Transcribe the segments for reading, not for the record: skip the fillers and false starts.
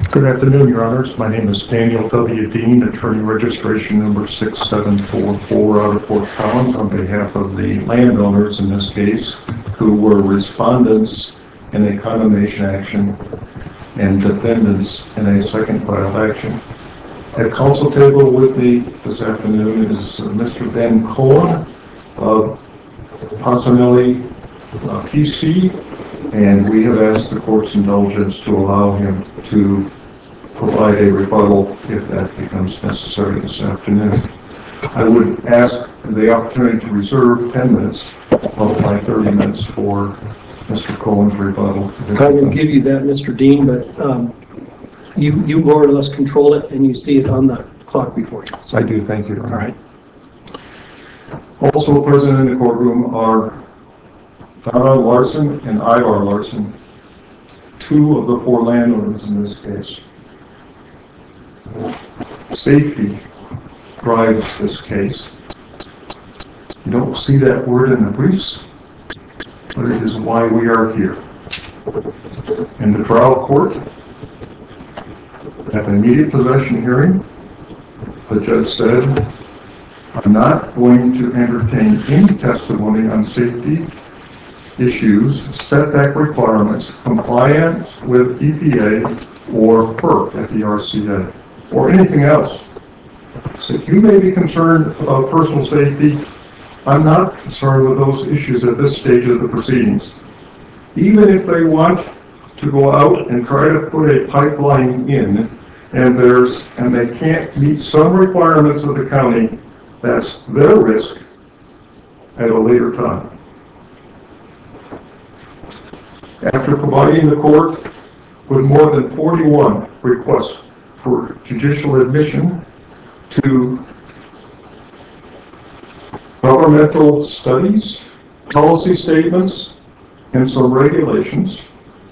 Good afternoon, Your Honors. My name is Daniel W. Dean, attorney registration number 6744 out of Fort Collins, on behalf of the landowners in this case, who were respondents in a condemnation action and defendants in a second filed action. At council table with me this afternoon is Mr. Ben Cohen of Pocinelli PC, and we have asked the court's indulgence to allow him to provide a rebuttal if that becomes necessary this afternoon. I would ask the opportunity to reserve 10 minutes of my 30 minutes for Mr. Cohen's rebuttal. I will give you that, Mr. Dean, but you more or less control it, and you see it on the clock before you. So I do, thank you. All right. Also present in the courtroom are Donna Larson and Ivar Larson, two of the four landowners in this case. Safety drives this case. You don't see that word in the briefs, but it is why we are here. In the trial court, at the immediate possession hearing, the judge said, "I'm not going to entertain any testimony on safety issues, setback requirements, compliance with EPA or FERC at the RCA, or anything else. So you may be concerned about personal safety. I'm not concerned with those issues at this stage of the proceedings. Even if they want to go out and try to put a pipeline in, and they can't meet some requirements of the county, that's their risk at a later time." After providing the court with more than 41 requests for judicial admission to governmental studies, policy statements, and some regulations,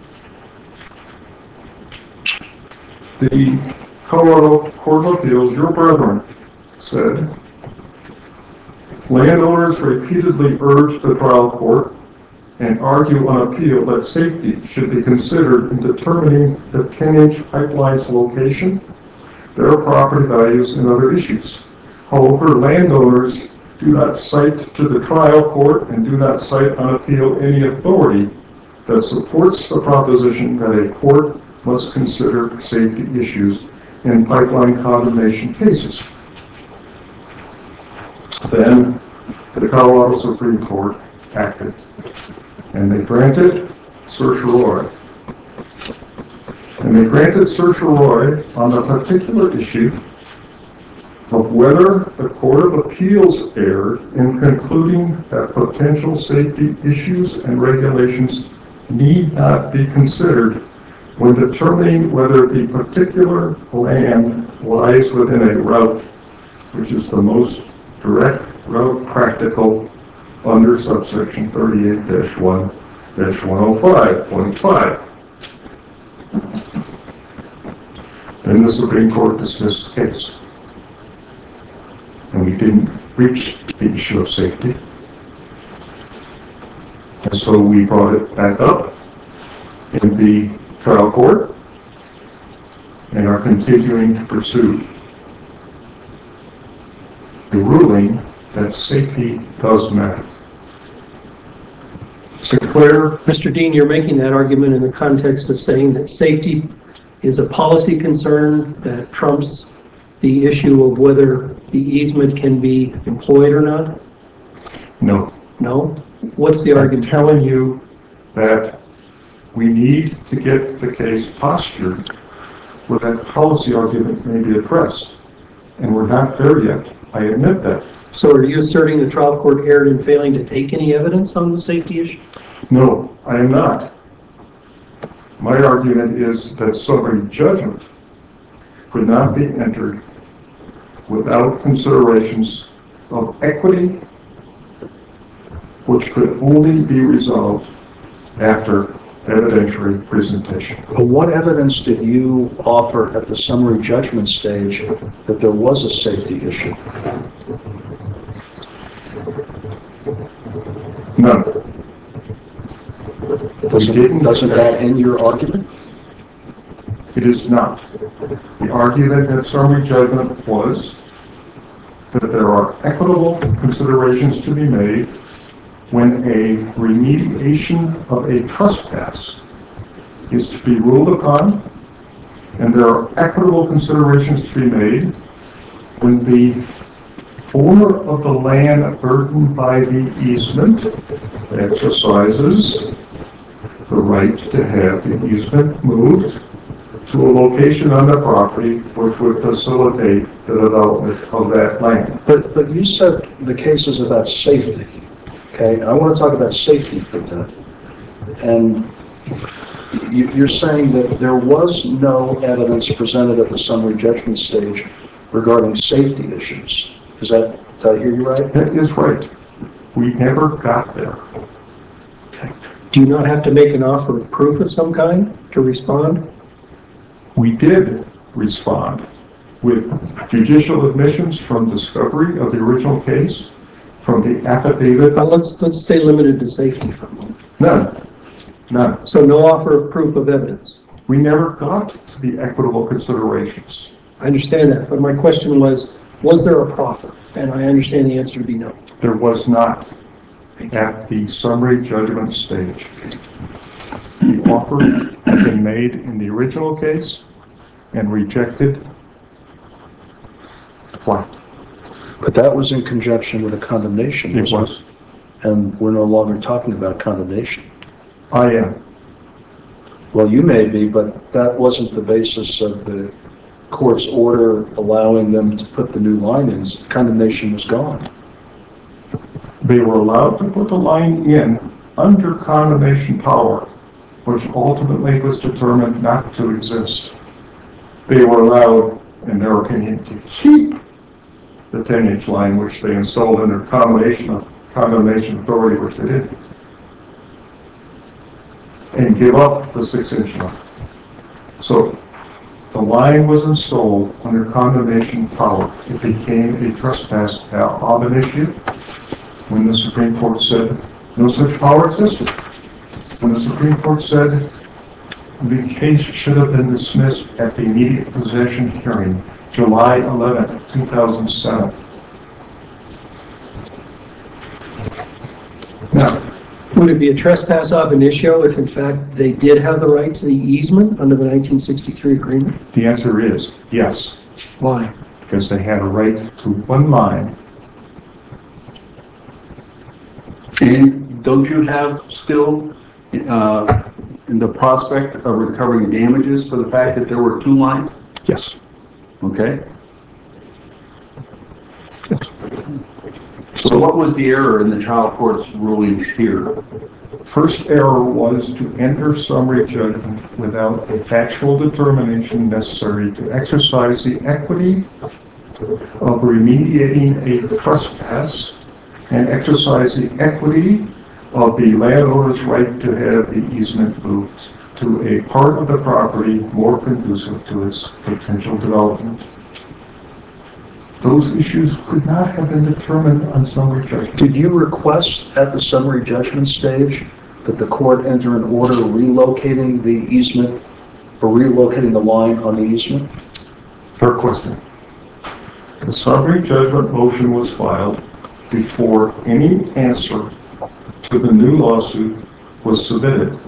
the Colorado Court of Appeals, your brethren, said, "Landowners repeatedly urged the trial court and argue on appeal that safety should be considered in determining the 10-inch pipeline's location, their property values, and other issues. However, landowners do not cite to the trial court and do not cite on appeal any authority that supports the proposition that a court must consider safety issues in pipeline condemnation cases." Then the Colorado Supreme Court acted, and they granted certiorari. And they granted certiorari on the particular issue of whether the Court of Appeals erred in concluding that potential safety issues and regulations need not be considered when determining whether the particular land lies within a route which is the most direct route practical under subsection 38-1-105.5. Then the Supreme Court dismissed the case. And we didn't reach the issue of safety. And so we brought it back up in the trial court and are continuing to pursue the ruling that safety does matter. Sinclair. Mr. Dean, you're making that argument in the context of saying that safety is a policy concern that trumps the issue of whether the easement can be employed or not? No. No? What's the argument? I'm telling you that we need to get the case postured where that policy argument may be addressed. And we're not there yet. I admit that. So are you asserting the trial court erred in failing to take any evidence on the safety issue? No, I am not. My argument is that summary judgment could not be entered without considerations of equity, which could only be resolved after evidentiary presentation. But what evidence did you offer at the summary judgment stage that there was a safety issue? None. Doesn't that end your argument? It is not. The argument at summary judgment was that there are equitable considerations to be made when a remediation of a trespass is to be ruled upon, and there are equitable considerations to be made when the owner of the land burdened by the easement exercises the right to have the easement moved to a location on the property which would facilitate the development of that land. But you said the case is about safety, okay? I want to talk about safety for a minute. And you're saying that there was no evidence presented at the summary judgment stage regarding safety issues. Did I hear you right? That is right. We never got there. Okay. Do you not have to make an offer of proof of some kind to respond? We did respond with judicial admissions from discovery of the original case, from the affidavit. Let's stay limited to safety for a moment. None. So no offer of proof of evidence. We never got to the equitable considerations. I understand that, but my question was there a proffer? And I understand the answer to be no. There was not at the summary judgment stage. The offer had been made in the original case and rejected flat. But that was in conjunction with a condemnation. It was. And we're no longer talking about condemnation. I am. Well, you may be, but that wasn't the basis of the court's order allowing them to put the new line in. Condemnation was gone. They were allowed to put the line in under condemnation power, which ultimately was determined not to exist. They were allowed, in their opinion, to keep the 10-inch line, which they installed under condemnation authority, which they did, and give up the 6-inch line. So the line was installed under condemnation power. It became a trespass of an issue when the Supreme Court said no such power existed. When the Supreme Court said the case should have been dismissed at the immediate possession hearing, July 11, 2007. Now, Would it be a trespass ab initio if in fact they did have the right to the easement under the 1963 agreement? the answer is yes, Why? because they had a right to one line. And don't you have still in the prospect of recovering damages for the fact that there were two lines? Yes. Okay. So what was the error in the trial court's rulings here? First error was to enter summary judgment without a factual determination necessary to exercise the equity of remediating a trespass and exercise the equity of the landowner's right to have the easement moved to a part of the property more conducive to its potential development. Those issues could not have been determined on summary judgment. Did you request at the summary judgment stage that the court enter an order relocating the easement or relocating the line on the easement? Fair question. The summary judgment motion was filed before any answer to the new lawsuit was submitted.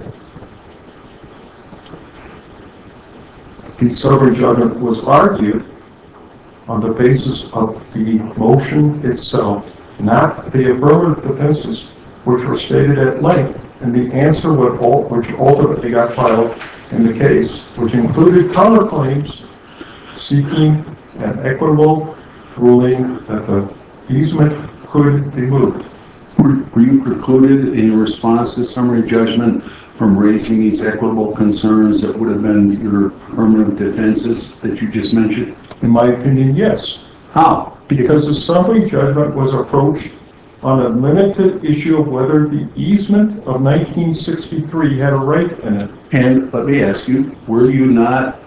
The summary judgment was argued on the basis of the motion itself, not the affirmative defenses, which were stated at length, and the answer which ultimately got filed in the case, which included counterclaims seeking an equitable ruling that the easement could be moved. Were you precluded in response to summary judgment from raising these equitable concerns that would have been your affirmative defenses that you just mentioned? In my opinion, yes. How? Because the summary judgment was approached on a limited issue of whether the easement of 1963 had a right in it. And let me ask you, were you not,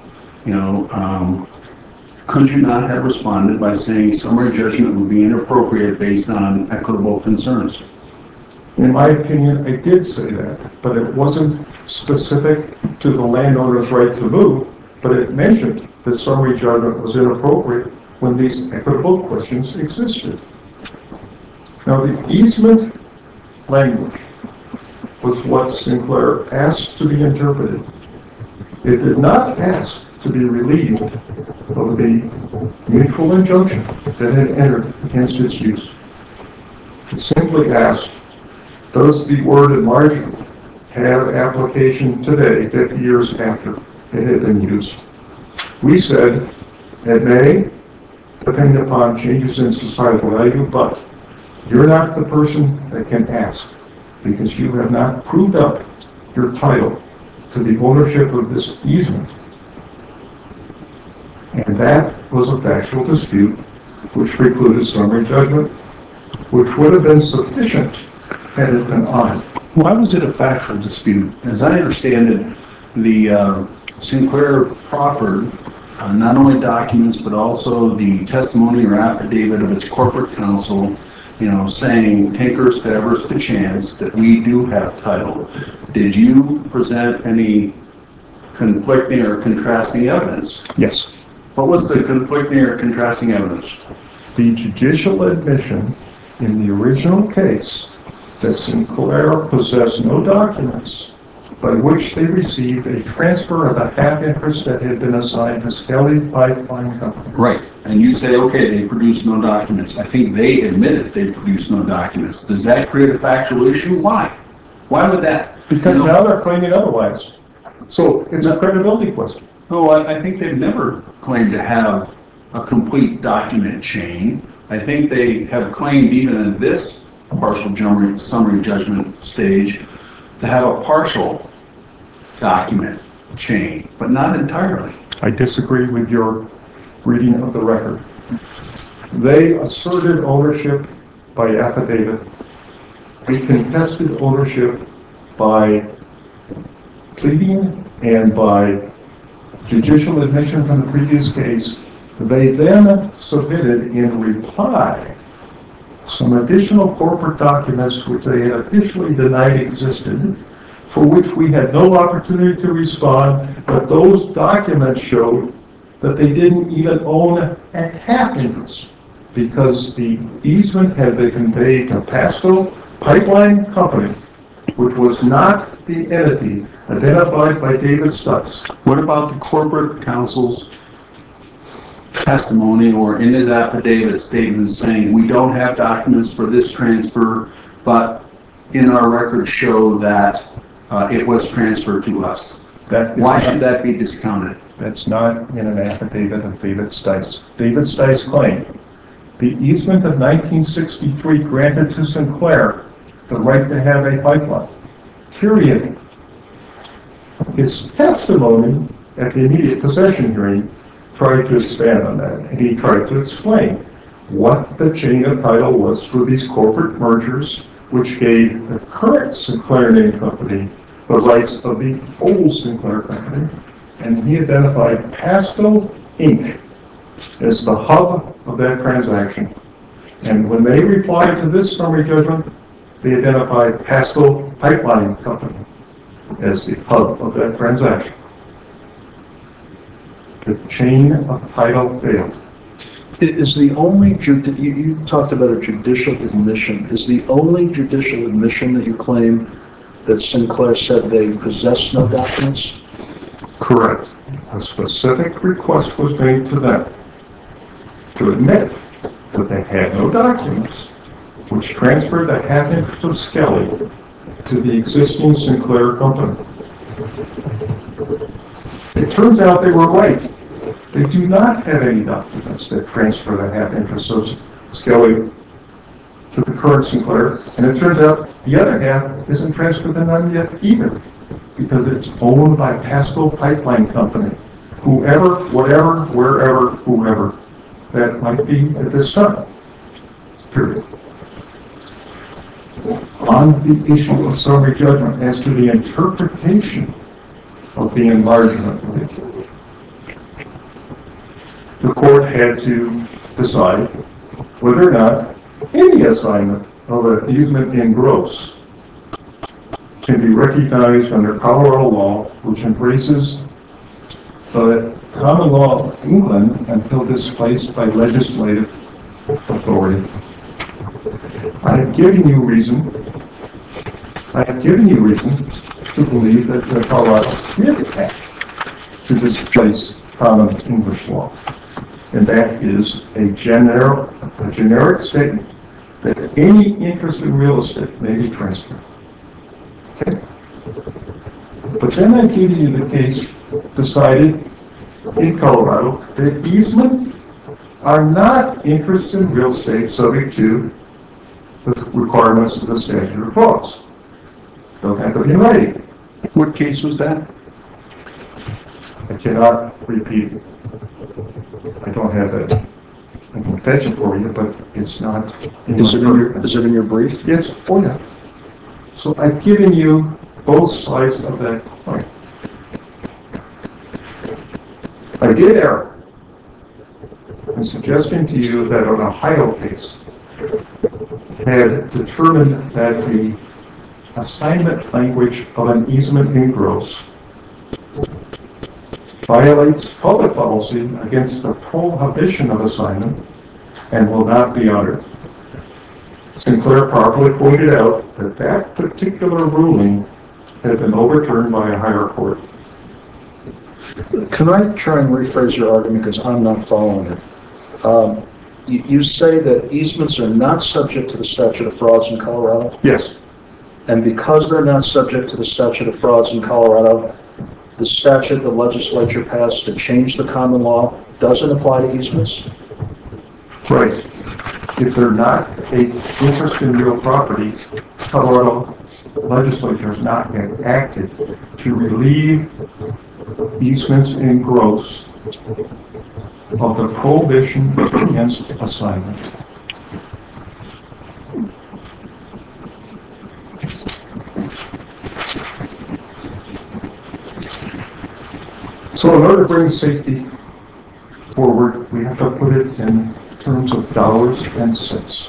could you not have responded by saying summary judgment would be inappropriate based on equitable concerns? In my opinion, I did say that, but it wasn't specific to the landowner's right to move. but it mentioned that summary judgment was inappropriate when these equitable questions existed. Now, the easement language was what Sinclair asked to be interpreted. It did not ask to be relieved of the mutual injunction that had entered against its use. It simply asked, does the word enlargement have application today, 50 years after it had been used? We said it may, depending upon changes in societal value, but you're not the person that can ask because you have not proved up your title to the ownership of this easement. And that was a factual dispute which precluded summary judgment, which would have been sufficient had it been on. Why was it a factual dispute? As I understand it, the Sinclair proffered not only documents but also the testimony or affidavit of its corporate counsel, saying takers to Everest to chance that we do have title. Did you present any conflicting or contrasting evidence? Yes. What was the conflicting or contrasting evidence? The judicial admission in the original case that Sinclair possessed no documents by which they received a transfer of a half interest that had been assigned to Skelly Pipeline Company. Right. And you say, okay, they produced no documents. I think they admitted they produced no documents. Does that create a factual issue? Why? Why would that? Because now they're claiming otherwise. So it's a credibility question. No, I think they've never claimed to have a complete document chain. I think they have claimed, even in this partial summary judgment stage, to have a partial document chain, but not entirely. I disagree with your reading of the record. They asserted ownership by affidavit. We contested ownership by pleading and by judicial admission from the previous case. They then submitted in reply some additional corporate documents which they had officially denied existed, for which we had no opportunity to respond, but those documents showed that they didn't even own a half interest because the easement had been conveyed to Pasco Pipeline Company, which was not the entity identified by David Stutz. What about the corporate counsel's testimony or in his affidavit statement saying we don't have documents for this transfer, but in our records show that it was transferred to us? Why should that be discounted? That's not in an affidavit of David Stutz. David Stutz claimed the easement of 1963 granted to Sinclair the right to have a pipeline. Period. His testimony at the immediate possession hearing tried to expand on that, and he tried to explain what the chain of title was for these corporate mergers, which gave the current Sinclair name company the rights of the old Sinclair company, and he identified Pasco Inc. as the hub of that transaction. And when they replied to this summary judgment, they identified Pasco Pipeline Company as the hub of that transaction. The chain of title failed. Is the only, you talked about a judicial admission, is the only judicial admission that you claim that Sinclair said they possess no documents? Correct. A specific request was made to them to admit that they had no documents, which transferred the half interest of Skelly to the existing Sinclair company. It turns out they were right. They do not have any documents that transfer the half interest of Skelly to the current Sinclair, and it turns out the other half isn't transferred to them yet either, because it's owned by Pasco Pipeline Company, whoever, whatever, wherever, whoever that might be at this time. Period. On the issue of summary judgment as to the interpretation of the enlargement, the court had to decide whether or not any assignment of an easement in gross can be recognized under Colorado law, which embraces But common law England, until displaced by legislative authority, I have given you reason to believe that the Colorado did act to displace common English law. And that is a generic statement that any interest in real estate may be transferred. Okay? But then I give you the case decided in Colorado that easements are not interests in real estate subject to the requirements of the statute of frauds. Don't have to be in writing. What case was that? I cannot repeat it. I don't have that. I can fetch it for you, but it's not in Is it my in your brief? Yes, oh yeah. So I've given you both sides of that coin. I did err in suggesting to you that an Ohio case had determined that the assignment language of an easement in gross violates public policy against the prohibition of assignment and will not be honored. Sinclair properly pointed out that that particular ruling had been overturned by a higher court. Can I try and rephrase your argument because I'm not following it? You say that easements are not subject to the statute of frauds in Colorado? Yes, And because they're not subject to the statute of frauds in Colorado, the statute the legislature passed to change the common law doesn't apply to easements? right. If they're not an interest in real property, Colorado legislature has not yet acted to relieve easements in gross of the prohibition against assignment. So in order to bring safety forward, we have to put it in terms of dollars and cents.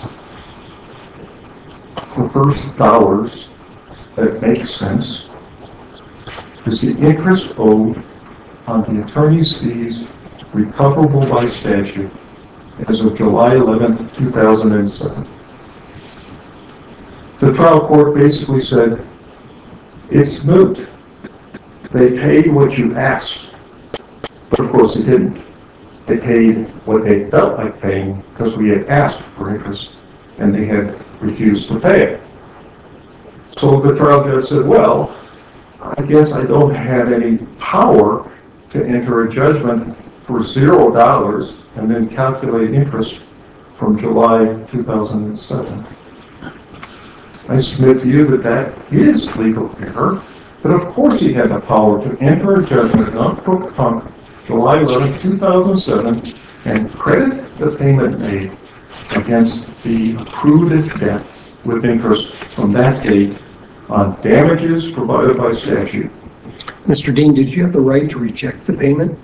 The first dollars that makes sense is the interest owed on the attorney's fees recoverable by statute as of July 11, 2007. The trial court basically said, it's moot. They paid what you asked. But of course they didn't. They paid what they felt like paying because we had asked for interest and they had refused to pay it. So the trial judge said, well, I guess I don't have any power to enter a judgment for $0 and then calculate interest from July 2007. I submit to you that that is legal error, but of course he had the power to enter a judgment on July 11, 2007 and credit the payment made against the accrued debt with interest from that date on damages provided by statute. Mr. Dean, did you have the right to reject the payment?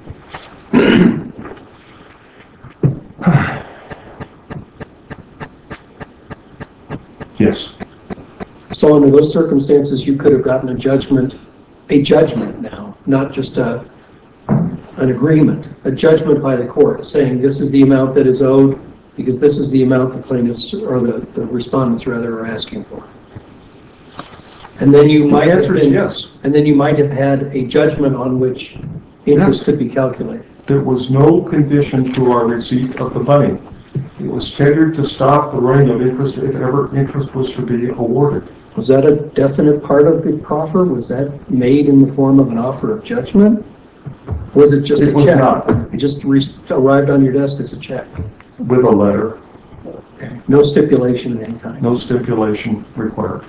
Yes. So under those circumstances, you could have gotten a judgment now, not just an agreement, a judgment by the court saying this is the amount that is owed because this is the amount the plaintiffs or the respondents rather are asking for. And then you might have been, yes. And then you might have had a judgment on which interest could be calculated. There was no condition to our receipt of the money. It was tendered to stop the running of interest if ever interest was to be awarded. Was that a definite part of the proffer? Was that made in the form of an offer of judgment? Was it just a check? It was not. It just arrived on your desk as a check? With a letter. Okay. No stipulation of any kind? No stipulation required.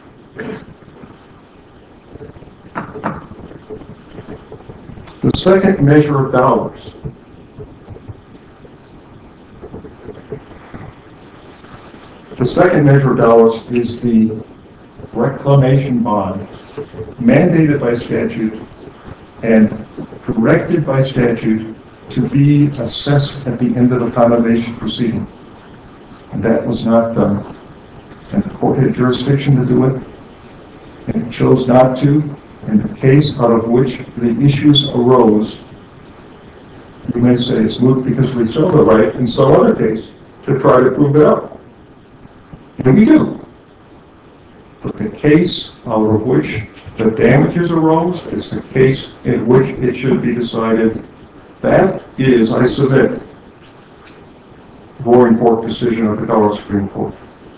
The second measure of dollars. The second measure of dollars is the reclamation bond mandated by statute and directed by statute to be assessed at the end of the condemnation proceeding. And that was not done. And the court had jurisdiction to do it, and it chose not to. And the case out of which the issues arose You may say it's moot because we still have the right in some other case to try to prove it up. And we do. But the case out of which the damages arose is the case in which it should be decided. That is, I submit, Roaring Fork decision of the Colorado Supreme Court.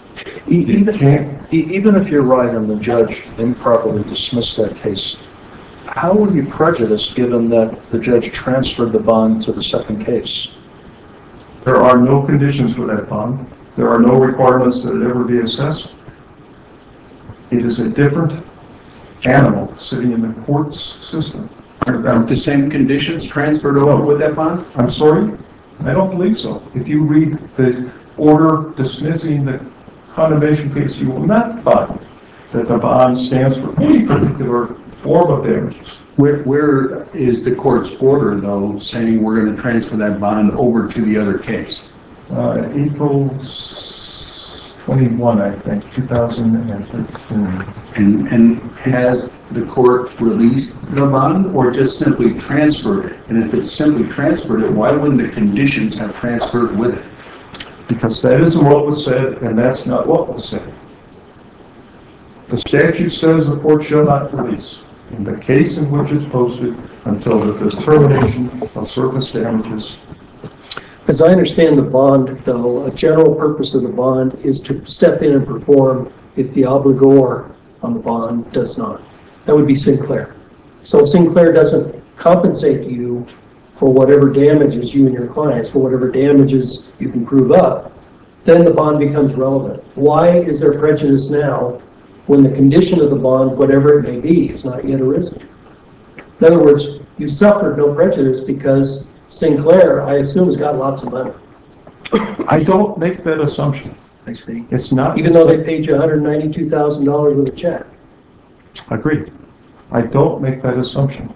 Even if you're right and the judge improperly dismissed that case, how were you prejudiced given that the judge transferred the bond to the second case? There are no conditions for that bond. There are no requirements that it ever be assessed. It is a different animal sitting in the court's system. Aren't the same conditions transferred over with that bond? I'm sorry? I don't believe so. If you read the order dismissing the condemnation case, you will not find that the bond stands for any particular form of damages. Where is the court's order, though, saying we're going to transfer that bond over to the other case? April 21, I think, 2013. And has the court released the bond or just simply transferred it? And if it's simply transferred it, why wouldn't the conditions have transferred with it? Because that isn't what was said, and that's not what was said. The statute says the court shall not release in the case in which it's posted until the determination of surface damages. As I understand the bond, though, a general purpose of the bond is to step in and perform if the obligor on the bond does not. That would be Sinclair. So if Sinclair doesn't compensate you for whatever damages you and your clients, for whatever damages you can prove up, then the bond becomes relevant. Why is there prejudice now when the condition of the bond, whatever it may be, is not yet arisen? In other words, you suffered no prejudice because Sinclair, I assume, has got lots of money. I don't make that assumption. I see. It's not. Even though they paid you $192,000 with a check. Agreed. I don't make that assumption.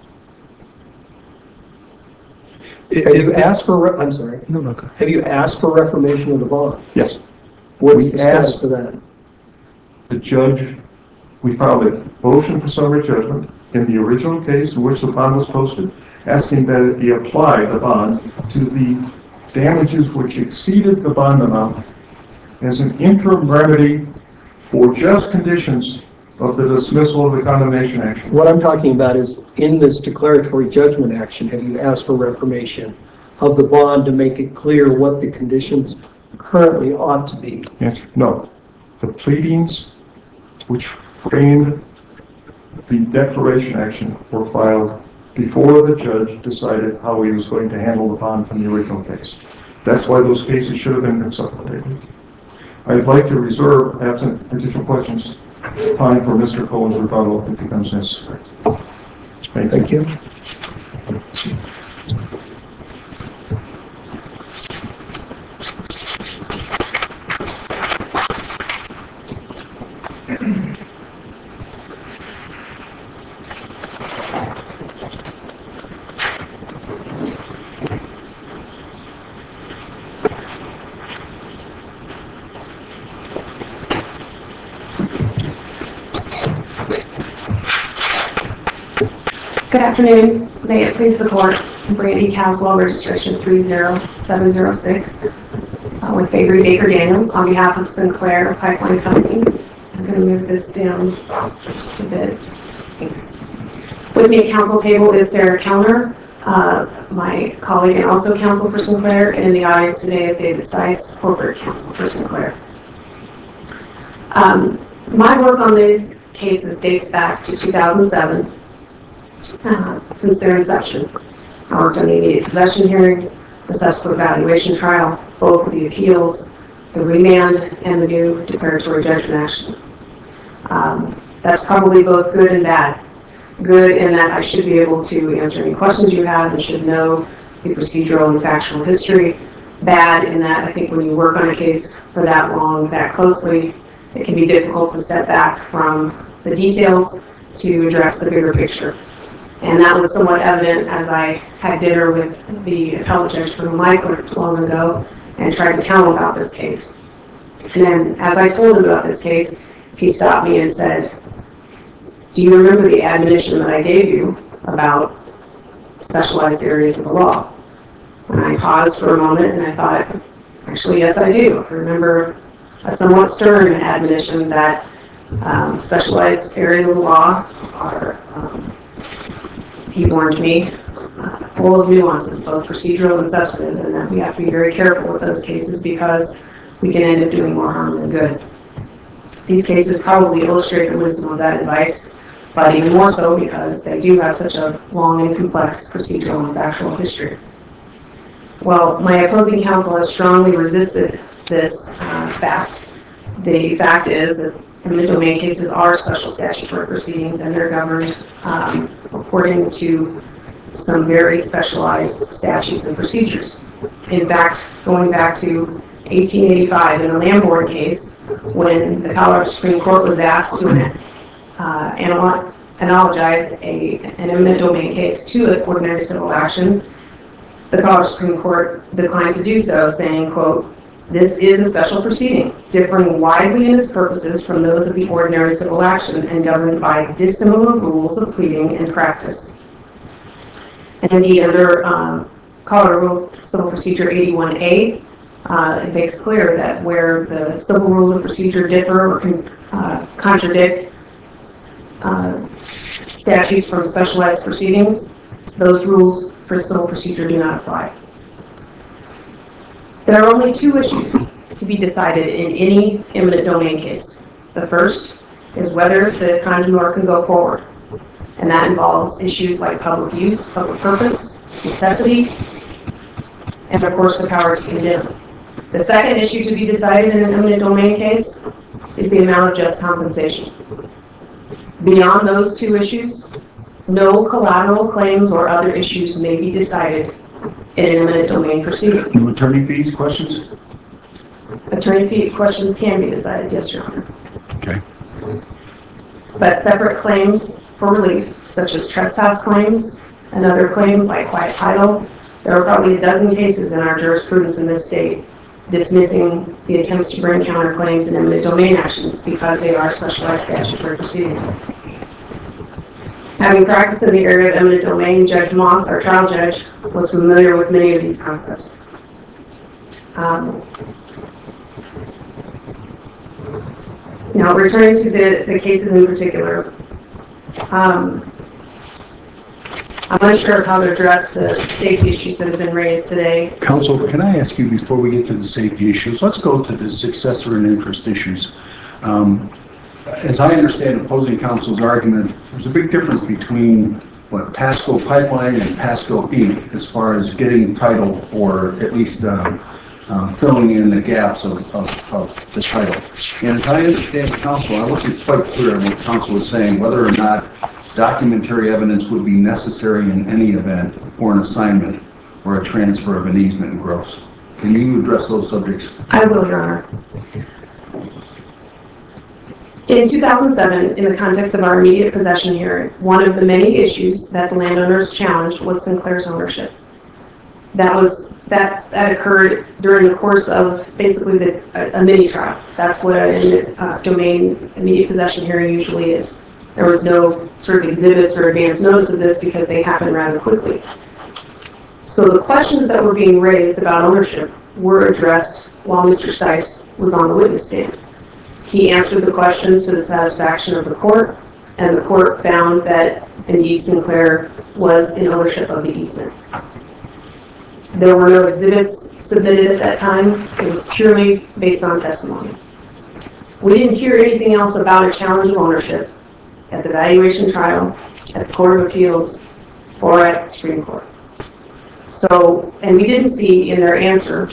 Have you asked for, I'm sorry. No, no, go. Have you asked for reformation of the bond? Yes. What's We the status asked- of that? The judge, we filed a motion for summary judgment in the original case in which the bond was posted, asking that it be applied, the bond, to the damages which exceeded the bond amount as an interim remedy for just conditions of the dismissal of the condemnation action. What I'm talking about is in this declaratory judgment action, have you asked for reformation of the bond to make it clear what the conditions currently ought to be? Answer, no. The pleadings which framed the declaration action were filed before the judge decided how he was going to handle the bond from the original case. That's why those cases should have been consolidated. I'd like to reserve, absent additional questions, time for Mr. Cohen's rebuttal if it becomes necessary. Thank you. Good afternoon. May it please the court. Brandy Caswell, registration 30706, with Favory Baker Daniels on behalf of Sinclair Pipeline Company. I'm going to move this down just a bit. Thanks. With me at council table is Sarah Kellner, my colleague and also counsel for Sinclair, and in the audience today is David Seiss, corporate counsel for Sinclair. My work on these cases dates back to 2007. Since their inception, I worked on the immediate possession hearing, the subsequent valuation trial, both of the appeals, the remand, and the new declaratory judgment action. That's probably both good and bad. Good in that I should be able to answer any questions you have and should know the procedural and factual history. Bad in that I think when you work on a case for that long, that closely, it can be difficult to step back from the details to address the bigger picture. And that was somewhat evident as I had dinner with the appellate judge for whom I clerked long ago and tried to tell him about this case. And then as I told him about this case, he stopped me and said, "Do you remember the admonition that I gave you about specialized areas of the law?" paused for a moment and I thought, actually, yes, I do. I remember a somewhat stern admonition that specialized areas of the law are, he warned me, full of nuances, both procedural and substantive, and that we have to be very careful with those cases because we can end up doing more harm than good. These cases probably illustrate the wisdom of that advice, but even more so because they do have such a long and complex procedural and factual history. Well, my opposing counsel has strongly resisted this fact. The fact is that eminent domain cases are special statutory proceedings and they're governed according to some very specialized statutes and procedures. In fact, going back to 1885 in the Lamborn case, when the Colorado Supreme Court was asked to analogize an eminent domain case to an ordinary civil action, the Colorado Supreme Court declined to do so, saying, quote, "This is a special proceeding, differing widely in its purposes from those of the ordinary civil action and governed by dissimilar rules of pleading and practice." And indeed, under Colorado Civil Procedure 81A, it makes clear that where the civil rules of procedure differ or contradict statutes from specialized proceedings, those rules for civil procedure do not apply. There are only two issues to be decided in any eminent domain case. The first is whether the condemnor can go forward, and that involves issues like public use, public purpose, necessity, and of course the power to condemn. The second issue to be decided in an eminent domain case is the amount of just compensation. Beyond those two issues, no collateral claims or other issues may be decided in an eminent domain proceeding. No attorney fees questions? Attorney fee questions can be decided, yes, Your Honor. Okay. But separate claims for relief, such as trespass claims and other claims like quiet title, there are probably a dozen cases in our jurisprudence in this state dismissing the attempts to bring counterclaims in eminent domain actions because they are specialized statutory proceedings. Having practiced in the area of eminent domain, Judge Moss, our trial judge, was familiar with many of these concepts. Now, returning to the cases in particular, I'm unsure of how to address the safety issues that have been raised today. Counsel, can I ask you before we get to the safety issues, let's go to the successor and interest issues. As I understand opposing counsel's argument, there's a big difference between what Pasco Pipeline and Pasco Inc. as far as getting title or at least filling in the gaps of the title. And as I understand counsel, I wasn't quite clear what counsel was saying, whether or not documentary evidence would be necessary in any event for an assignment or a transfer of an easement in gross. Can you address those subjects? I will, Your Honor. In 2007, in the context of our immediate possession hearing, one of the many issues that the landowners challenged was Sinclair's ownership. That occurred during the course of basically a mini trial. That's what an domain immediate possession hearing usually is. There was no sort of exhibits or advance notice of this because they happened rather quickly. So the questions that were being raised about ownership were addressed while Mr. Stice was on the witness stand. He answered the questions to the satisfaction of the court, and the court found that indeed Sinclair was in ownership of the easement. There were no exhibits submitted at that time. It was purely based on testimony. We didn't hear anything else about a challenge of ownership at the valuation trial, at the Court of Appeals, or at the Supreme Court. So, and we didn't see in their answer,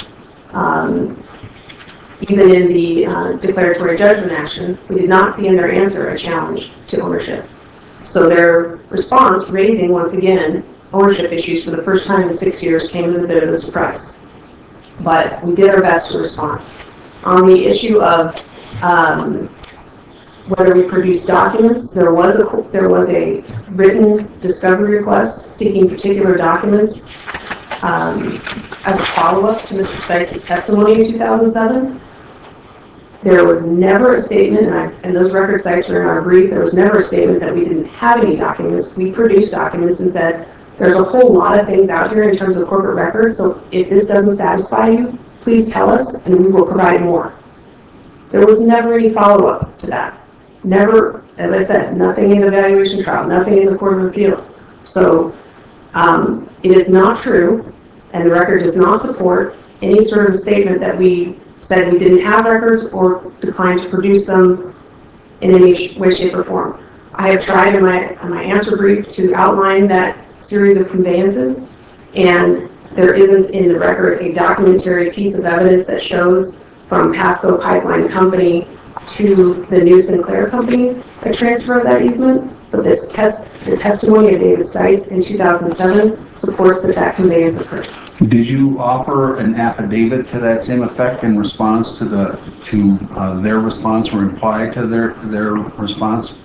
even in the declaratory judgment action, we did not see in their answer a challenge to ownership. So their response, raising once again ownership issues for the first time in 6 years, came as a bit of a surprise. But we did our best to respond. On the issue of whether we produced documents, there was a written discovery request seeking particular documents as a follow-up to Mr. Stice's testimony in 2007. There was never a statement, and those record sites are in our brief, there was never a statement that we didn't have any documents. We produced documents and said, There's a whole lot of things out here in terms of corporate records, so if this doesn't satisfy you, please tell us and we will provide more. There was never any follow-up to that. Never, as I said, nothing in the evaluation trial, nothing in the Court of Appeals. So it is not true, and the record does not support any sort of statement that we said we didn't have records or declined to produce them in any way, shape, or form. I have tried in my answer brief to outline that series of conveyances, and there isn't in the record a documentary piece of evidence that shows from Pasco Pipeline Company to the new Sinclair companies a transfer of that easement. But the testimony of David Stice in 2007 supports that conveyance occurred. Did you offer an affidavit to that same effect in response to their response or reply to their response?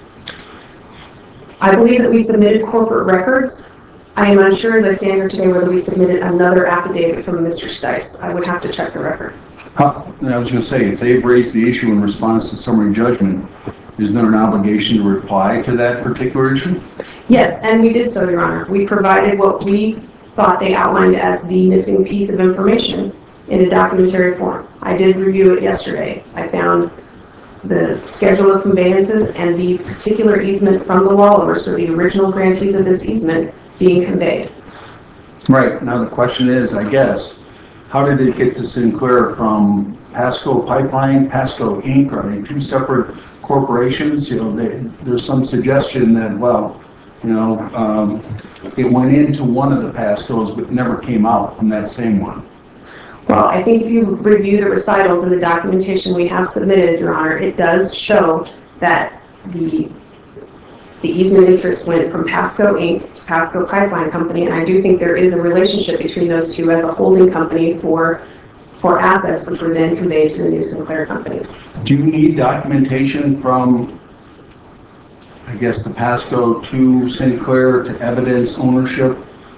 I believe that we submitted corporate records. I am unsure as I stand here today whether we submitted another affidavit from Mr. Stice. I would have to check the record. I was going to say, if they've raised the issue in response to summary judgment, is there an obligation to reply to that particular issue? Yes, and we did so, Your Honor. We provided what we thought they outlined as the missing piece of information in a documentary form. I did review it yesterday. I found the schedule of conveyances and the particular easement from the Wallowers, or the original grantees of this easement, being conveyed. Right. Now the question is, I guess, how did it get to Sinclair from Pasco Pipeline, Pasco Inc.? Are they two separate corporations? You know, there's some suggestion that, well, you know, it went into one of the Pascos but never came out from that same one. Well, I think if you review the recitals and the documentation we have submitted, Your Honor, it does show that the easement interest went from Pasco Inc. to Pasco Pipeline Company, and I do think there is a relationship between those two as a holding company for assets which were then conveyed to the new Sinclair companies. Do you need documentation from, I guess, the Pasco to Sinclair to evidence ownership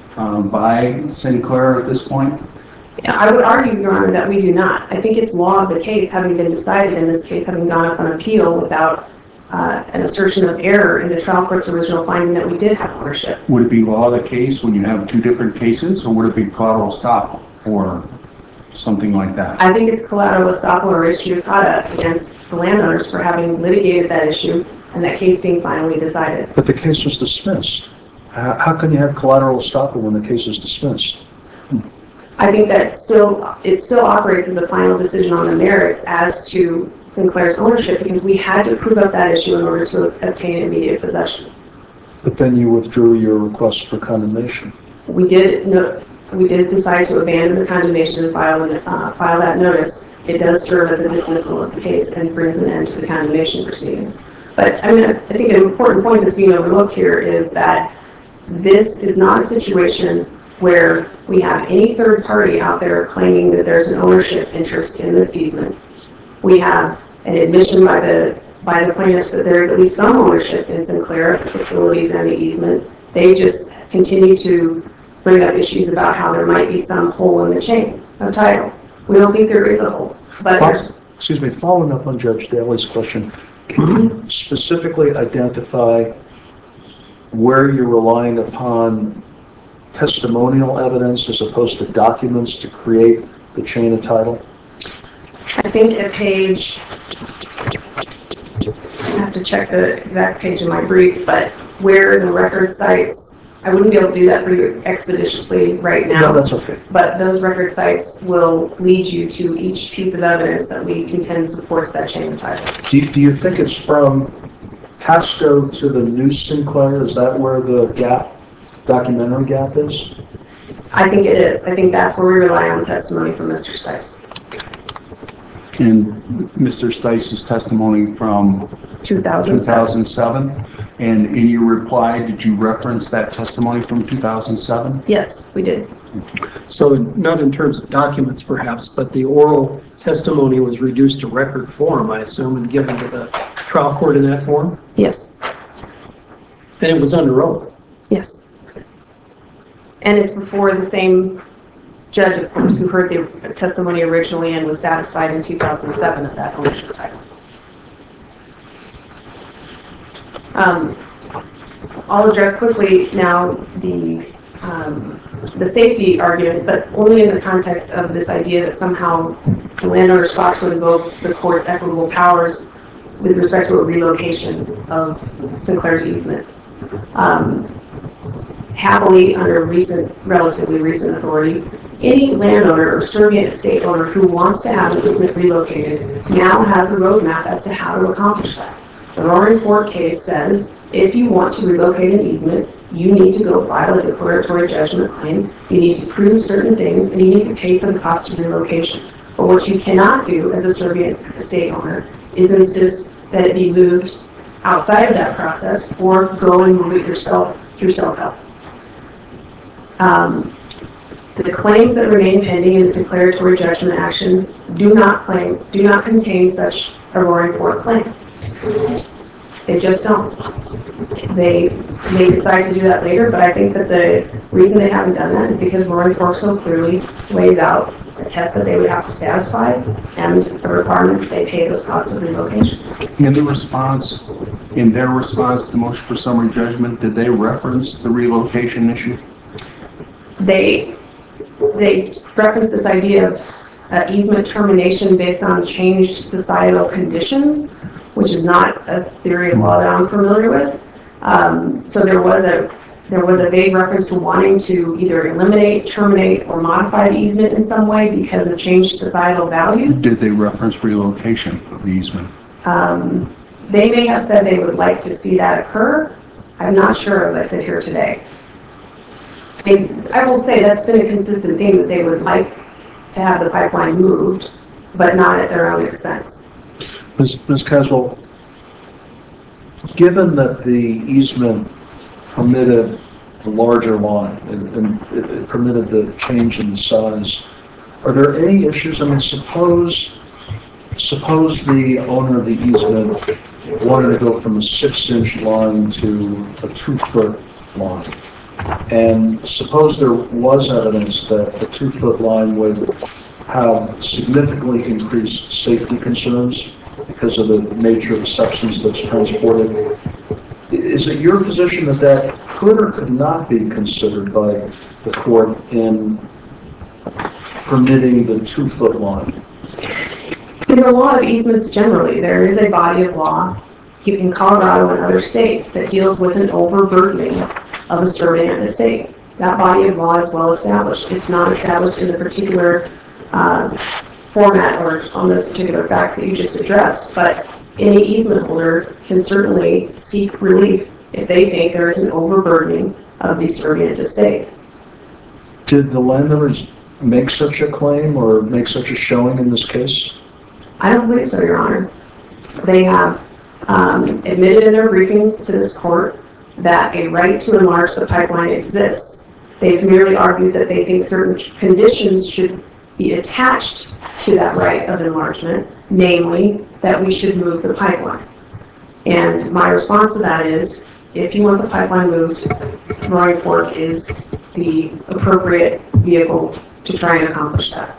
by Sinclair at this point? Yeah, I would argue, Your Honor, that we do not. I think it's law of the case having been decided in this case, having gone up on appeal without an assertion of error in the trial court's original finding that we did have ownership. Would it be law of the case when you have two different cases, or would it be collateral estoppel or something like that? I think it's collateral estoppel or res judicata against the landowners for having litigated that issue and that case being finally decided. But the case was dismissed. How can you have collateral estoppel when the case is dismissed? I think that it still operates as a final decision on the merits as to Sinclair's ownership, because we had to prove up that issue in order to obtain immediate possession. But then you withdrew your request for condemnation. We did decide to abandon the condemnation and file that notice. It does serve as a dismissal of the case and brings an end to the condemnation proceedings. But I mean, I think an important point that's being overlooked here is that this is not a situation where we have any third party out there claiming that there's an ownership interest in this easement. We have an admission by the plaintiffs that there is at least some ownership in Sinclair facilities and the easement. They just continue to bring up issues about how there might be some hole in the chain of title. We don't think there is a hole. But Excuse me, following up on Judge Daly's question, can you specifically identify where you're relying upon testimonial evidence as opposed to documents to create the chain of title? I think at page, I have to check the exact page in my brief, but where the record sites, I wouldn't be able to do that pretty expeditiously right now. No, that's okay. But those record sites will lead you to each piece of evidence that we contend supports that chain of title. Do you think it's from Pasco to the new Sinclair? Is that where the documentary gap is? I think it is. I think that's where we rely on testimony from Mr. Stice. And Mr. Stice's testimony from 2007? And in your reply, did you reference that testimony from 2007? Yes, we did. So not in terms of documents perhaps, but the oral testimony was reduced to record form, I assume, and given to the trial court in that form? Yes. And it was under oath? Yes. And it's before the same judge, of course, who heard the testimony originally and was satisfied in 2007 of that ownership title. I'll address quickly now the the safety argument, but only in the context of this idea that somehow the landowner sought to invoke the court's equitable powers with respect to a relocation of Sinclair's easement. Happily, under relatively recent authority, any landowner or surrogate estate owner who wants to have an easement relocated now has a roadmap as to how to accomplish that. The Roaring Fork case says if you want to relocate an easement, you need to go file a declaratory judgment claim, you need to prove certain things, and you need to pay for the cost of relocation. But what you cannot do as a surrogate estate owner is insist that it be moved outside of that process or go and move it yourself through self-help. The claims that remain pending in the declaratory judgment action do not contain such a Roaring Fork claim. They just don't. They may decide to do that later, but I think that the reason they haven't done that is because Roaring Fork so clearly lays out a test that they would have to satisfy and a requirement that they pay those costs of relocation. In their response to the motion for summary judgment, did they reference the relocation issue? They reference this idea of easement termination based on changed societal conditions, which is not a theory of law that I'm familiar with. So there was a vague reference to wanting to either eliminate, terminate, or modify the easement in some way because of changed societal values. Did they reference relocation of the easement? They may have said they would like to see that occur. I'm not sure as I sit here today. I will say that's been a consistent theme that they would like to have the pipeline moved, but not at their own expense. Ms. Caswell, given that the easement permitted the larger line and it permitted the change in size, are there any issues? I mean, suppose the owner of the easement wanted to go from a 6-inch line to a 2-foot line. And suppose there was evidence that the 2-foot line would have significantly increased safety concerns because of the nature of the substance that's transported. Is it your position that that could or could not be considered by the court in permitting the 2-foot line? In the law of easements generally, there is a body of law in Colorado and other states that deals with an overburdening of a surveying estate. That body of law is well established. It's not established in the particular format or on those particular facts that you just addressed, but any easement holder can certainly seek relief if they think there is an overburdening of the surveying estate. Did the landowners make such a claim or make such a showing in this case? I don't believe so, Your Honor. They have admitted in their briefing to this court that a right to enlarge the pipeline exists. They've merely argued that they think certain conditions should be attached to that right of enlargement, namely that we should move the pipeline. And my response to that is, if you want the pipeline moved, Roaring Fork is the appropriate vehicle to try and accomplish that.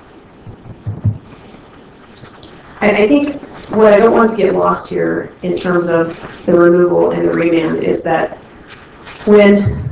I think what I don't want to get lost here in terms of the removal and the remand is that when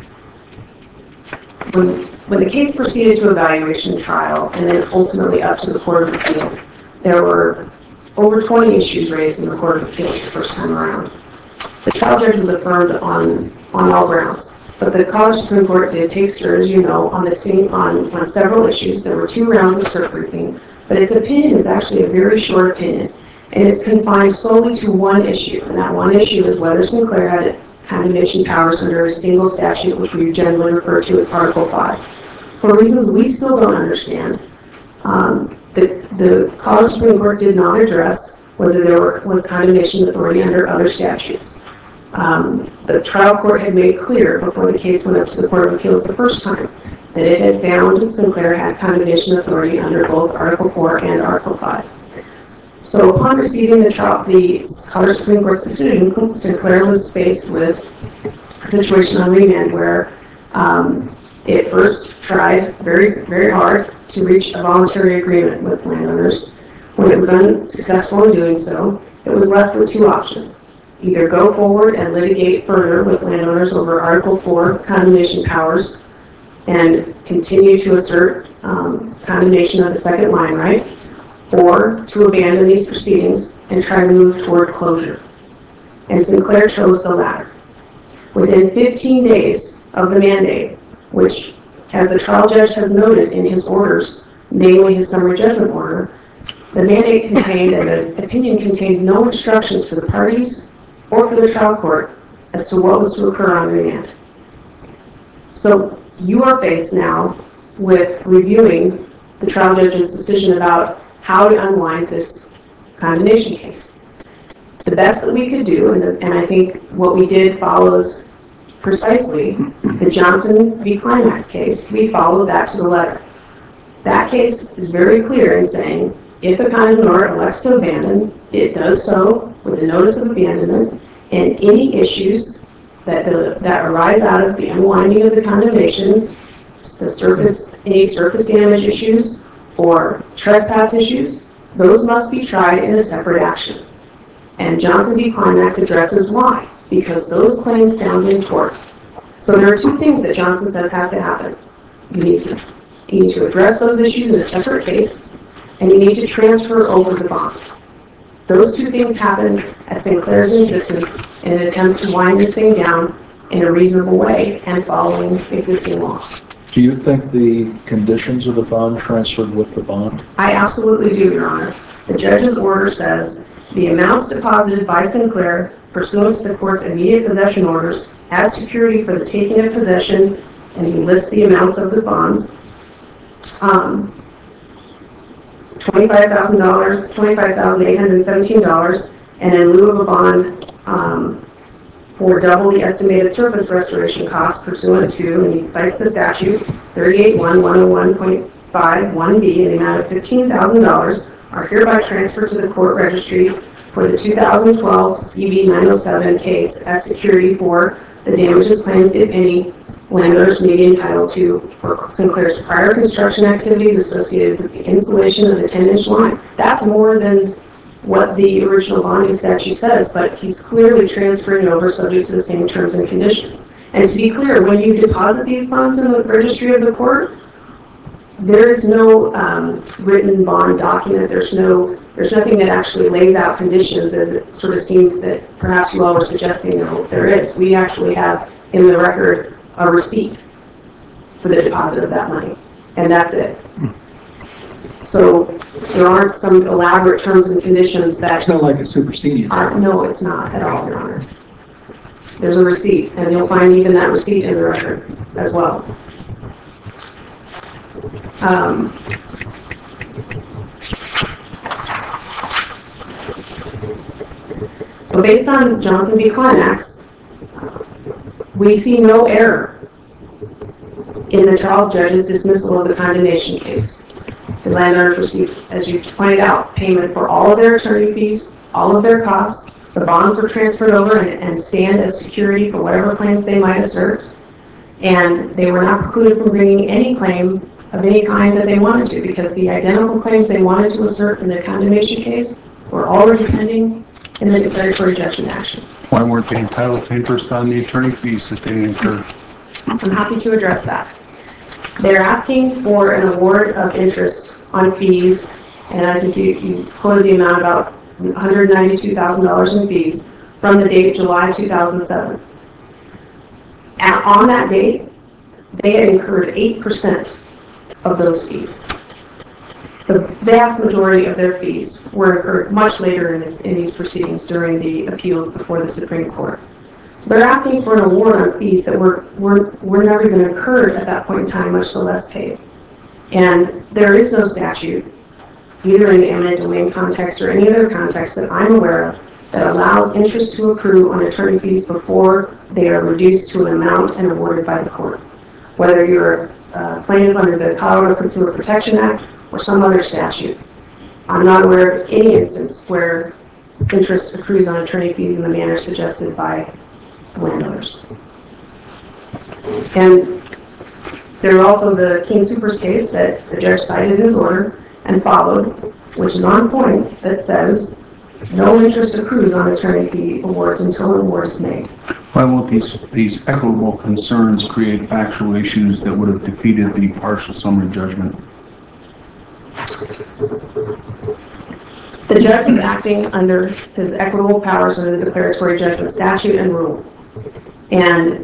the case proceeded to evaluation trial and then ultimately up to the Court of Appeals, there were over 20 issues raised in the Court of Appeals the first time around. The trial judge was affirmed on all grounds, but the College Supreme Court did take cert, as you know, on several issues. There were 2 rounds of cert briefing, but its opinion is actually a very short opinion, and it's confined solely to one issue, and that one issue is whether Sinclair had condemnation powers under a single statute, which we generally refer to as Article 5. For reasons we still don't understand, the College Supreme Court did not address whether there was condemnation authority under other statutes. The trial court had made clear before the case went up to the Court of Appeals the first time that it had found Sinclair had condemnation authority under both Article 4 and Article 5. So upon receiving the College Supreme Court's decision, Sinclair was faced with a situation on remand where it first tried very, very hard to reach a voluntary agreement with landowners. When it was unsuccessful in doing so, it was left with 2 options. Either go forward and litigate further with landowners over Article 4 condemnation powers and continue to assert condemnation of the second line right, or to abandon these proceedings and try to move toward closure. And Sinclair chose the latter. Within 15 days of the mandate, which, as the trial judge has noted in his orders, namely his summary judgment order, the mandate contained and the opinion contained no instructions for the parties or for the trial court as to what was to occur on remand. So you are faced now with reviewing the trial judge's decision about how to unwind this condemnation case. The best that we could do, and I think what we did follows precisely the Johnson v. Climax case. We followed that to the letter. That case is very clear in saying if a condemnor elects to abandon, it does so with a notice of abandonment, and any issues that arise out of the unwinding of the condemnation, any surface damage issues or trespass issues, those must be tried in a separate action. And Johnson v. Climax addresses why. Because those claims sound in tort. So there are two things that Johnson says has to happen. You need to address those issues in a separate case, and you need to transfer over the bond. Those two things happen at Sinclair's insistence in an attempt to wind this thing down in a reasonable way and following existing law. Do you think the conditions of the bond transferred with the bond? I absolutely do, Your Honor. The judge's order says the amounts deposited by Sinclair pursuant to the court's immediate possession orders as security for the taking of possession, and he lists the amounts of the bonds. $25,000, $25,817, and in lieu of a bond for double the estimated surface restoration costs pursuant to, and he cites the statute, 38-101.51B in the amount of $15,000 are hereby transferred to the court registry for the 2012 CB 907 case as security for the damages claims, if any, landowners may be entitled to for Sinclair's prior construction activities associated with the installation of the 10-inch line. That's more than what the original bonding statute says, but he's clearly transferring it over subject to the same terms and conditions. And to be clear, when you deposit these bonds in the registry of the court, there is no written bond document. There's nothing that actually lays out conditions, as it sort of seemed that perhaps you all were suggesting there is. We actually have in the record a receipt for the deposit of that money, and that's it. So there aren't some elaborate terms and conditions that... It's not like a supersedes. No, it's not at all, Your Honor. There's a receipt, and you'll find even that receipt in the record as well. So based on Johnson v. Climax, we see no error in the trial judge's dismissal of the condemnation case. The landowners received, as you pointed out, payment for all of their attorney fees, all of their costs. The bonds were transferred over and stand as security for whatever claims they might assert. And they were not precluded from bringing any claim of any kind that they wanted to, because the identical claims they wanted to assert in the condemnation case were already pending in the declaratory judgment action. Why weren't they entitled to interest on the attorney fees that they incurred? I'm happy to address that. They're asking for an award of interest on fees, and I think you quoted the amount, about $192,000 in fees from the date of July 2007. On that date, they had incurred 8% of those fees. The vast majority of their fees were incurred much later in these proceedings during the appeals before the Supreme Court. So they're asking for an award on fees that were never even incurred at that point in time, much less paid. And there is no statute, either in the eminent domain context or any other context that I'm aware of, that allows interest to accrue on attorney fees before they are reduced to an amount and awarded by the court. Whether you're a plaintiff under the Colorado Consumer Protection Act or some other statute, I'm not aware of any instance where interest accrues on attorney fees in the manner suggested by the landowners. And there's also the King Soopers case that the judge cited in his order and followed, which is on point, that says No interest accrues on attorney fee awards until an award is made. Why won't these equitable concerns create factual issues that would have defeated the partial summary judgment? The judge is acting under his equitable powers under the declaratory judgment statute and rule. And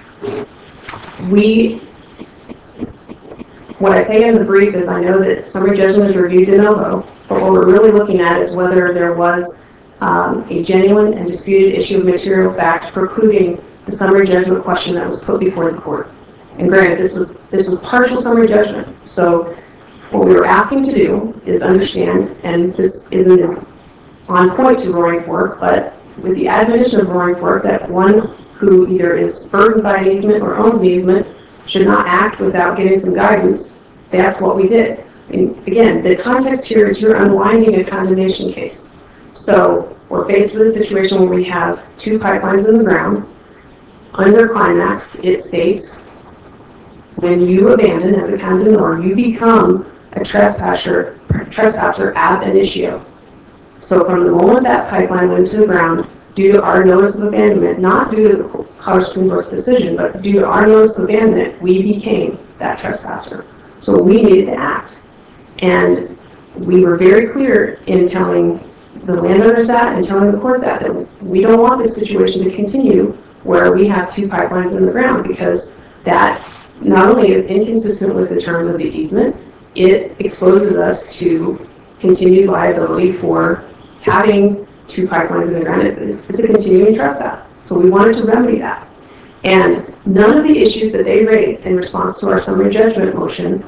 what I say in the brief is I know that summary judgment is reviewed de novo, but what we're really looking at is whether there was a genuine and disputed issue of material fact precluding the summary judgment question that was put before the court. And granted, this was partial summary judgment. So what we were asking to do is understand, and this isn't on point to Roaring Fork, but with the admonition of Roaring Fork that one who either is burdened by an easement or owns an easement should not act without getting some guidance. That's what we did. And again, the context here is you're unwinding a condemnation case. So we're faced with a situation where we have two pipelines in the ground. Under climax, it states when you abandon as a condemnor, you become a trespasser ab initio. So from the moment that pipeline went to the ground, due to our notice of abandonment, not due to the Colorado Supreme Court's decision, but due to our notice of abandonment, we became that trespasser. So we needed to act. And we were very clear in telling the landowners that and telling the court that we don't want this situation to continue where we have two pipelines in the ground, because that not only is inconsistent with the terms of the easement, it exposes us to continued liability for having two pipelines in the ground. It's a continuing trespass. So we wanted to remedy that. And none of the issues that they raised in response to our summary judgment motion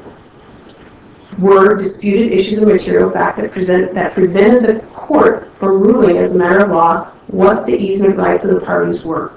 were disputed issues of material fact that prevented the court from ruling as a matter of law what the easement rights of the parties were.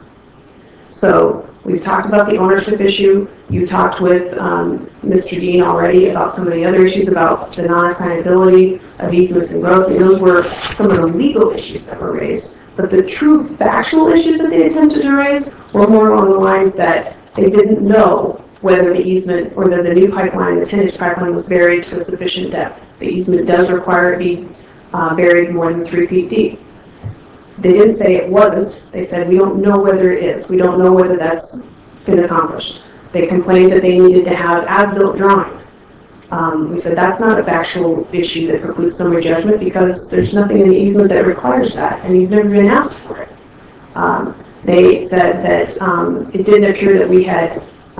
So we've talked about the ownership issue. You talked with Mr. Dean already about some of the other issues about the non-assignability of easements and growth. And those were some of the legal issues that were raised. But the true factual issues that they attempted to raise were more along the lines that they didn't know whether the easement or the new pipeline, the 10-inch pipeline, was buried to a sufficient depth. The easement does require it to be buried more than 3 feet deep. They didn't say it wasn't. They said, we don't know whether it is. We don't know whether that's been accomplished. They complained that they needed to have as-built drawings. We said that's not a factual issue that precludes summary judgment because there's nothing in the easement that requires that, and you've never been asked for it. They said that it didn't appear that we had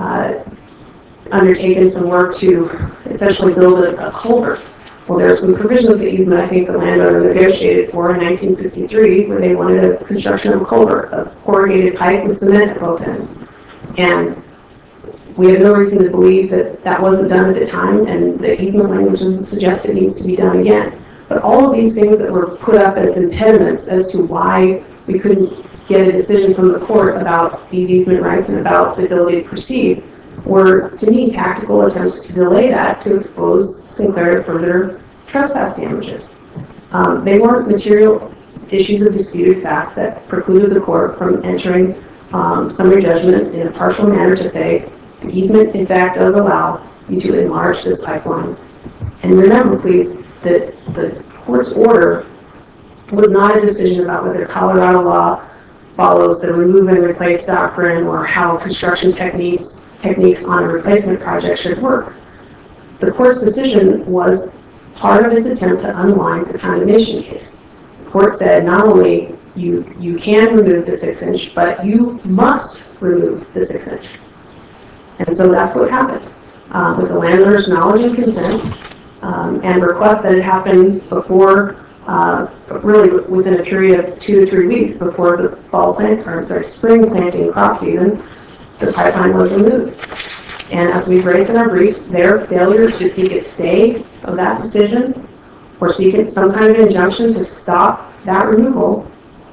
undertaken some work to essentially build a culvert. Well, there are some provisions of the easement I think the landowner negotiated for in 1963 where they wanted a construction of a culvert, a corrugated pipe with cement at both ends. And we have no reason to believe that that wasn't done at the time, and the easement language doesn't suggest it needs to be done again. But all of these things that were put up as impediments as to why we couldn't get a decision from the court about these easement rights and about the ability to proceed were, to me, tactical attempts to delay that to expose Sinclair to further trespass damages. They weren't material issues of disputed fact that precluded the court from entering summary judgment in a partial manner to say the easement, in fact, does allow you to enlarge this pipeline. And remember, please, that the court's order was not a decision about whether Colorado law follows the remove and replace doctrine or how construction techniques on a replacement project should work. The court's decision was part of its attempt to unwind the condemnation case. The court said not only you can remove the 6-inch, but you must remove the 6-inch. And so that's what happened. With the landowner's knowledge and consent and request that it happen before, really within a period of 2 to 3 weeks before the spring planting crop season, the pipeline was removed. And as we've raised in our briefs, their failure to seek a stay of that decision or seek some kind of injunction to stop that removal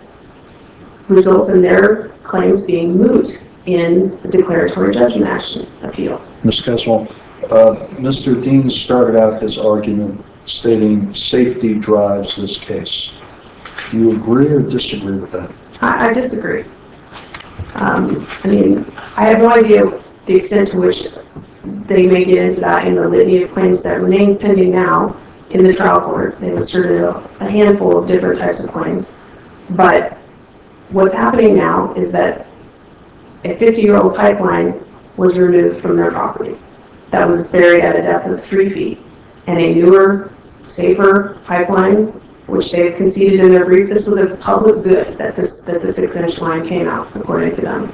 results in their claims being moot in the declaratory judgment action appeal. Ms. Caswell, Mr. Dean started out his argument stating safety drives this case. Do you agree or disagree with that? I disagree. I mean, I have no idea the extent to which they may get into that in the litany of claims that remains pending now in the trial court. They asserted a handful of different types of claims. But what's happening now is that a 50-year-old pipeline was removed from their property. That was buried at a depth of 3 feet. And a newer, safer pipeline, which they've conceded in their brief, this was a public good that the 6-inch line came out, according to them.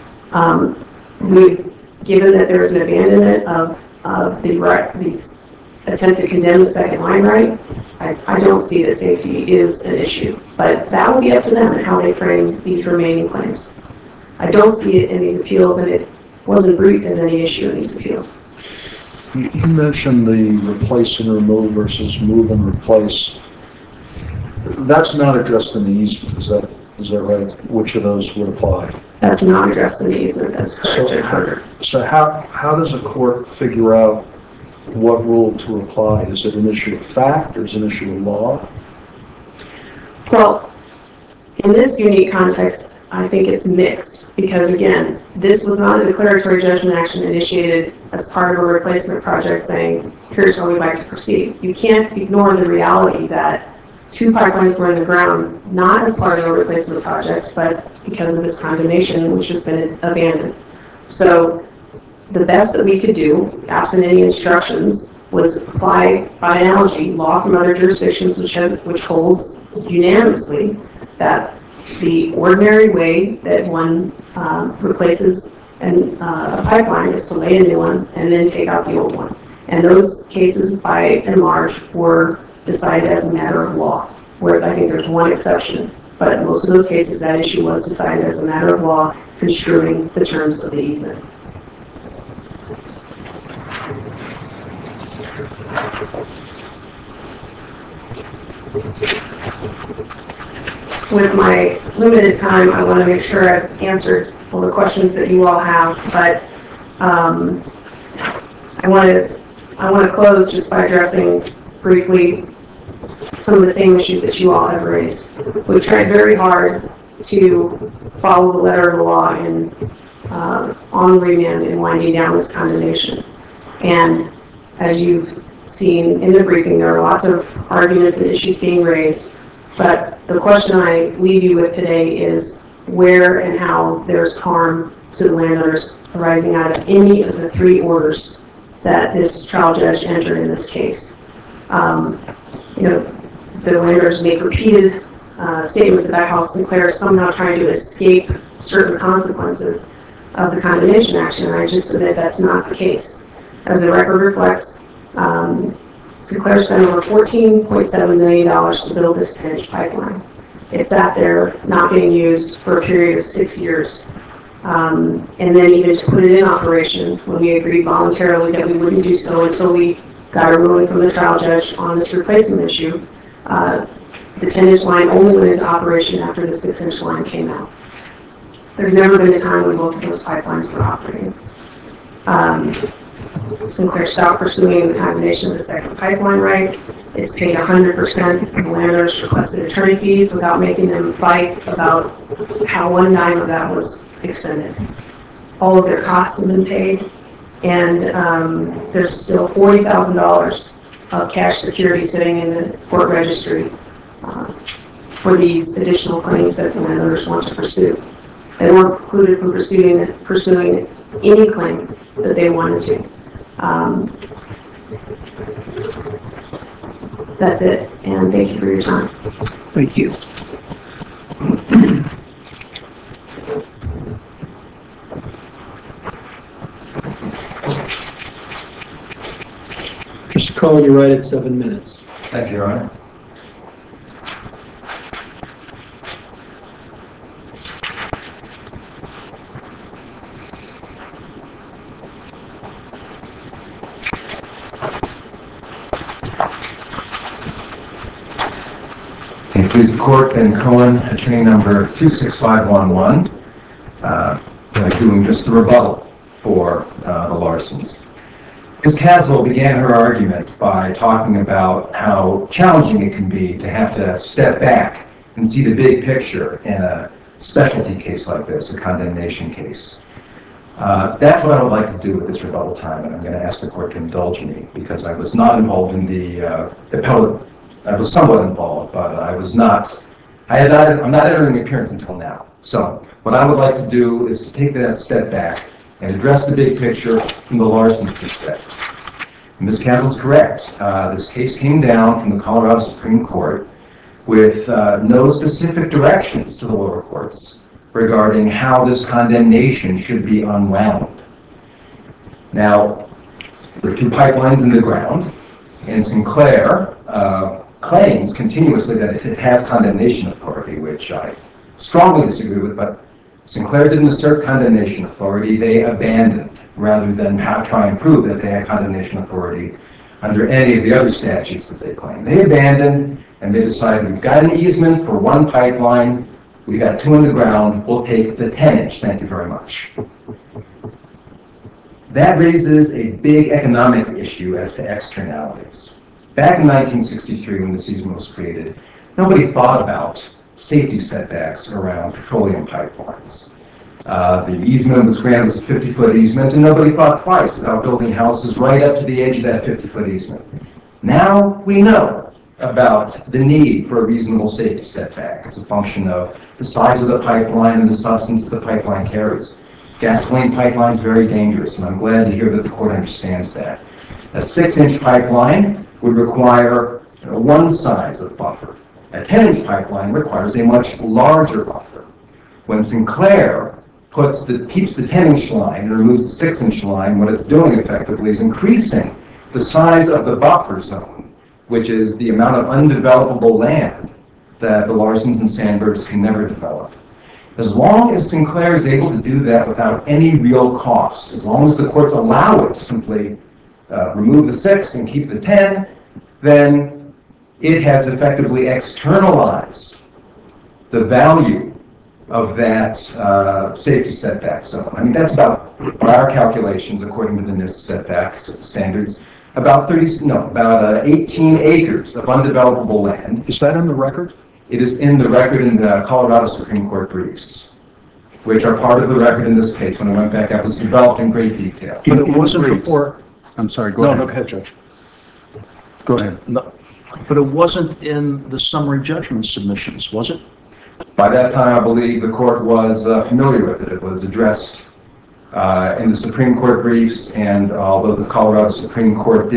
Given that there is an abandonment of the attempt to condemn the second line right, I don't see that safety is an issue. But that will be up to them and how they frame these remaining claims. I don't see it in these appeals, and it wasn't briefed as any issue in these appeals. You mentioned the replace and remove versus move and replace. That's not addressed in the easement, is that right? Which of those would apply? That's not addressed in the easement, that's correct. So how does a court figure out what rule to apply? Is it an issue of fact or is it an issue of law? Well, in this unique context, I think it's mixed because, again, this was not a declaratory judgment action initiated as part of a replacement project saying, here's how we'd like to proceed. You can't ignore the reality that 2 pipelines were in the ground, not as part of a replacement project, but because of this condemnation, which has been abandoned. So the best that we could do, absent any instructions, was apply, by analogy, law from other jurisdictions, which holds unanimously that the ordinary way that one replaces a pipeline is to lay a new one and then take out the old one. And those cases, by and large, were decided as a matter of law, where I think there's one exception. But in most of those cases, that issue was decided as a matter of law, construing the terms of the easement. With my limited time, I want to make sure I've answered all the questions that you all have, but I want to close just by addressing briefly some of the same issues that you all have raised. We've tried very hard to follow the letter of the law and on remand in winding down this condemnation. And as you've seen in the briefing, there are lots of arguments and issues being raised. But the question I leave you with today is where and how there's harm to the landowners arising out of any of the 3 orders that this trial judge entered in this case. The landowners make repeated statements about how Sinclair is somehow trying to escape certain consequences of the condemnation action, and I just submit that's not the case. As the record reflects, Sinclair spent over $14.7 million to build this 10-inch pipeline. It sat there not being used for a period of 6 years. And then even to put it in operation when we agreed voluntarily that we wouldn't do so until we got a ruling from the trial judge on this replacement issue, the 10-inch line only went into operation after the 6-inch line came out. There's never been a time when both of those pipelines were operating. Sinclair stopped pursuing the condemnation of the second pipeline right. It's paid 100% of the landowners' requested attorney fees without making them fight about how 1 dime of that was expended. All of their costs have been paid, and there's still $40,000 of cash security sitting in the court registry for these additional claims that the landowners want to pursue. They weren't precluded from pursuing any claim that they wanted to. That's it, and thank you for your time. Thank you. Mr. Cohen, you're right at 7 minutes. Thank you, Your Honor. Please, the court, Ben Cohen, attorney number 26511, doing just the rebuttal for the Larsons. Ms. Caswell began her argument by talking about how challenging it can be to have to step back and see the big picture in a specialty case like this, a condemnation case. That's what I would like to do with this rebuttal time, and I'm going to ask the court to indulge me, because I was not involved in the appellate. I was somewhat involved, but I'm not entering the appearance until now. So what I would like to do is to take that step back and address the big picture from the Larson's perspective. Ms. Campbell's correct. This case came down from the Colorado Supreme Court with no specific directions to the lower courts regarding how this condemnation should be unwound. Now, there are two pipelines in the ground, and Sinclair claims continuously that it has condemnation authority, which I strongly disagree with, but Sinclair didn't assert condemnation authority. They abandoned, rather than try and prove that they had condemnation authority under any of the other statutes that they claim. They abandoned, and they decided, we've got an easement for one pipeline, we've got two in the ground, we'll take the 10-inch, thank you very much. That raises a big economic issue as to externalities. Back in 1963, when this easement was created, nobody thought about safety setbacks around petroleum pipelines. The easement was granted as a 50-foot easement, and nobody thought twice about building houses right up to the edge of that 50-foot easement. Now we know about the need for a reasonable safety setback. It's a function of the size of the pipeline and the substance that the pipeline carries. Gasoline pipeline is very dangerous, and I'm glad to hear that the court understands that. A 6-inch pipeline would require one size of buffer. A 10-inch pipeline requires a much larger buffer. When Sinclair keeps the 10-inch line and removes the 6-inch line, what it's doing effectively is increasing the size of the buffer zone, which is the amount of undevelopable land that the Larsons and Sandbergs can never develop. As long as Sinclair is able to do that without any real cost, as long as the courts allow it to simply remove the 6 and keep the 10, then it has effectively externalized the value of that safety setback zone. I mean, that's about, by our calculations, according to the NIST setbacks standards, about 18 acres of undevelopable land. Is that in the record? It is in the record in the Colorado Supreme Court briefs, which are part of the record in this case. When I went back, that was developed in great detail. But it wasn't before. I'm sorry, go ahead. No, go ahead, Judge. Go ahead. No, but it wasn't in the summary judgment submissions, was it? By that time, I believe the court was familiar with it. It was addressed in the Supreme Court briefs, and although the Colorado Supreme Court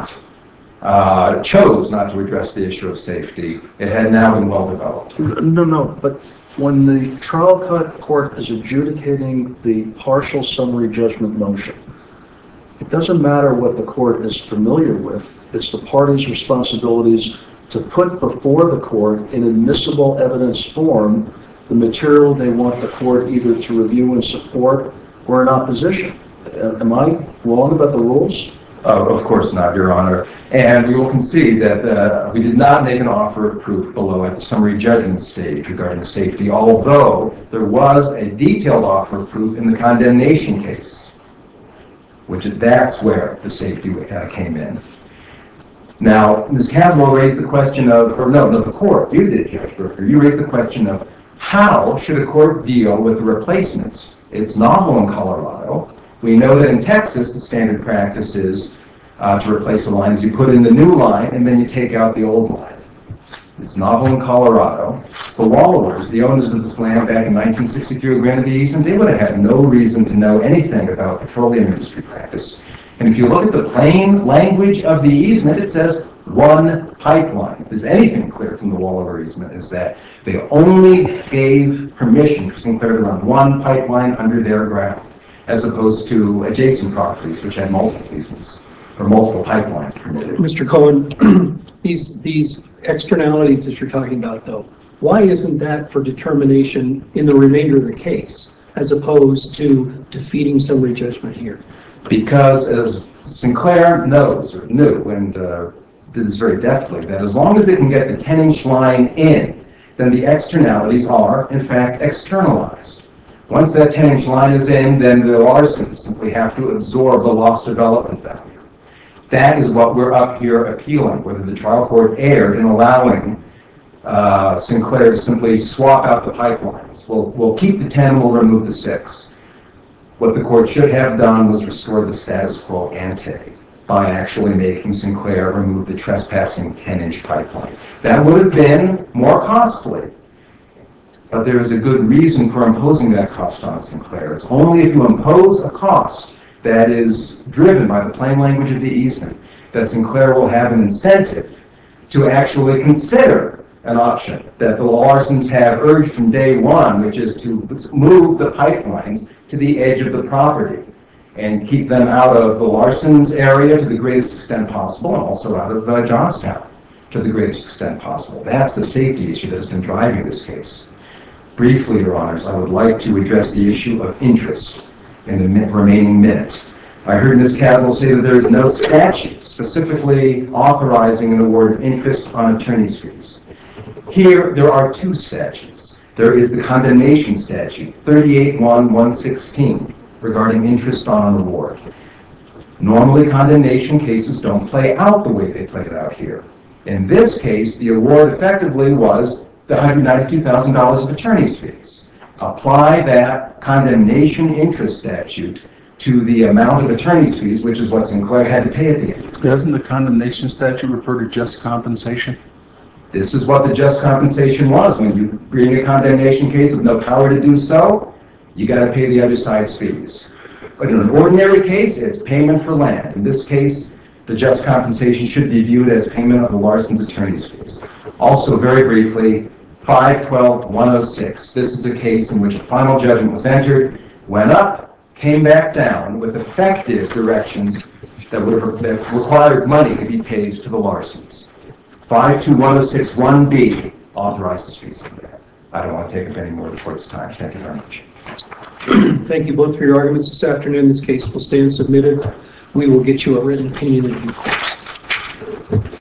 chose not to address the issue of safety, it had now been well developed. No, but when the trial court is adjudicating the partial summary judgment motion, it doesn't matter what the court is familiar with. It's the party's responsibilities to put before the court in admissible evidence form the material they want the court either to review and support or in opposition. Am I wrong about the rules? Of course not, Your Honor. And we will concede that we did not make an offer of proof below at the summary judgment stage regarding safety, although there was a detailed offer of proof in the condemnation case, that's where the safety came in. Now, Ms. Caswell raised the question of, the court, you did, Judge Berger, you raised the question of how should a court deal with the replacements? It's novel in Colorado. We know that in Texas, the standard practice is to replace a line is you put in the new line and then you take out the old line. It's novel in Colorado. The Wallowers, the owners of this land back in 1963 who granted the easement, they would have had no reason to know anything about petroleum industry practice. And if you look at the plain language of the easement, it says one pipeline. If there's anything clear from the Wallower easement, is that they only gave permission for Sinclair to run one pipeline under their ground, as opposed to adjacent properties which had multiple easements or multiple pipelines permitted. Mr. Cohen, these externalities that you're talking about, though, why isn't that for determination in the remainder of the case, as opposed to defeating summary judgment here? Because as Sinclair knew, and did this very deftly, that as long as they can get the 10-inch line in, then the externalities are, in fact, externalized. Once that 10-inch line is in, then the Larsons simply have to absorb the lost development value. That is what we're up here appealing, whether the trial court erred in allowing Sinclair to simply swap out the pipelines. We'll keep the 10, we'll remove the 6. What the court should have done was restore the status quo ante by actually making Sinclair remove the trespassing 10-inch pipeline. That would have been more costly, but there is a good reason for imposing that cost on Sinclair. It's only if you impose a cost that is driven by the plain language of the easement that Sinclair will have an incentive to actually consider an option that the Larsons have urged from day one, which is to move the pipelines to the edge of the property and keep them out of the Larsons area to the greatest extent possible, and also out of Johnstown to the greatest extent possible. That's the safety issue that has been driving this case. Briefly, Your Honors, I would like to address the issue of interest in the remaining minute. I heard Ms. Caswell say that there is no statute specifically authorizing an award of interest on attorney's fees. Here, there are two statutes. There is the condemnation statute, 38-1-116, regarding interest on an award. Normally, condemnation cases don't play out the way they played out here. In this case, the award effectively was the $192,000 of attorney's fees. Apply that condemnation interest statute to the amount of attorney's fees, which is what Sinclair had to pay at the end. Doesn't the condemnation statute refer to just compensation? This is what the just compensation was. When you bring a condemnation case with no power to do so, you got to pay the other side's fees. But in an ordinary case, it's payment for land. In this case, the just compensation should be viewed as payment of the Larson's attorney's fees. Also, very briefly, 512-106. This is a case in which a final judgment was entered, went up, came back down with effective directions that required money to be paid to the Larsons. 52106-1B authorizes fees for that. I don't want to take up any more of the court's time. Thank you very much. Thank you both for your arguments this afternoon. This case will stand submitted. We will get you a written opinion in due course.